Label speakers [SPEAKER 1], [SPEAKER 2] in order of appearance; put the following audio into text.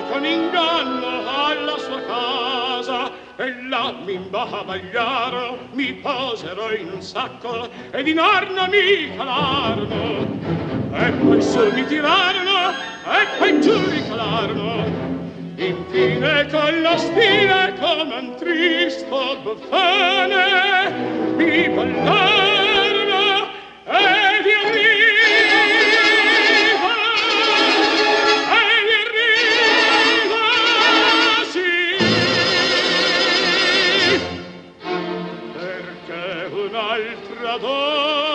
[SPEAKER 1] con inganno alla sua casa e là mi imbavagliaro, mi posero in un sacco ed in arno mi calarono e poi su mi tirarono e poi giù mi calarono. Infine con lo stile come un tristo buffone mi ballarono ed io rido, sì, perché un'altra donna